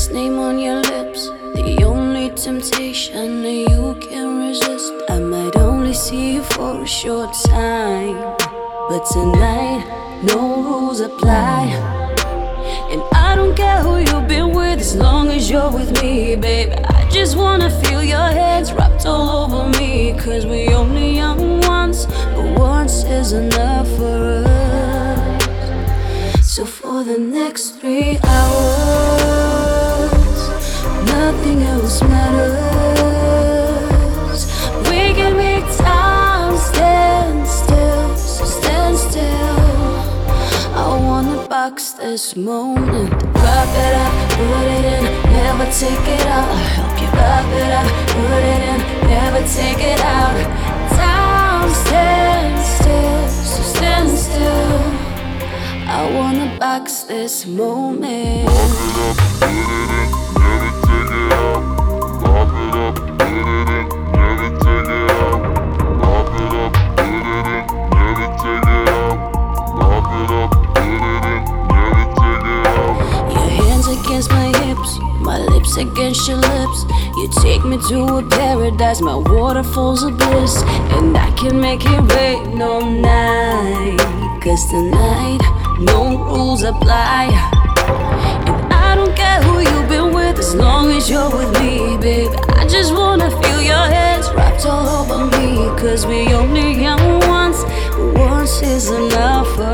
this name on your lips, the only temptation that you can resist. I might only see you for a short time, but tonight, no rules apply. And I don't care who you've been with, as long as you're with me, baby. I just wanna feel your hands wrapped all over me, 'cause we only young once, but once is enough for us. So for the next 3 hours, nothing else matters. We can make time stand still, so stand still. I wanna box this moment, wrap it up, put it in, never take it out. I'll help you wrap it up, put it in, never take it out. Time stand still, so stand still. I wanna box this moment. Wrap it up, put it in, never take it out. Wrap it up, put it in, never take it out. Wrap it up, put it in, never take it out. Wrap it up, put it in, never take it out. Your hands against my hips, my lips against your lips. You take me to a paradise, my waterfalls of bliss. And I can make it rain all night, 'cause tonight, no rules apply. And I don't care who you've been with, as long as you're with me, baby. I just wanna feel your hands wrapped all over me, 'cause we only young once, but once is enough for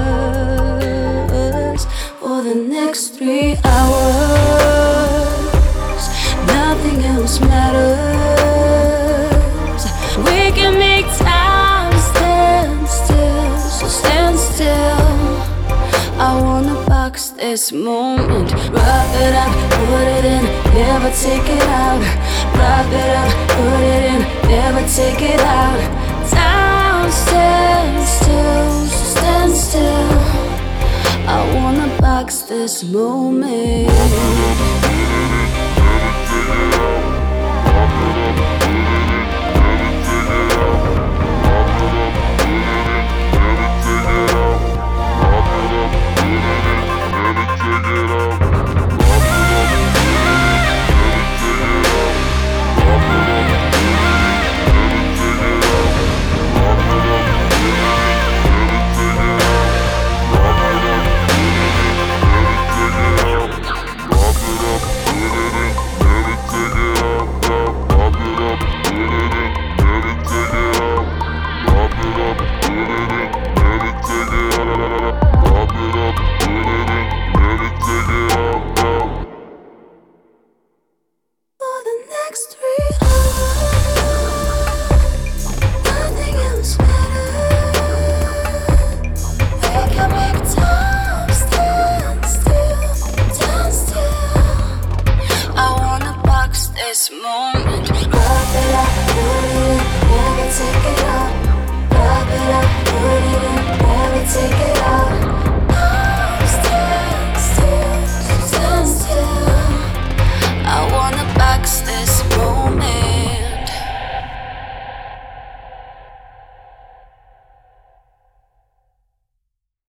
us. For the next 3 hours, nothing else matters. We can make time stand still, so stand still. I wanna box this moment, wrap it up, put it in, never take it out. Wrap it up, put it in, never take it out. Time stand still, so stand still. I wanna box this moment.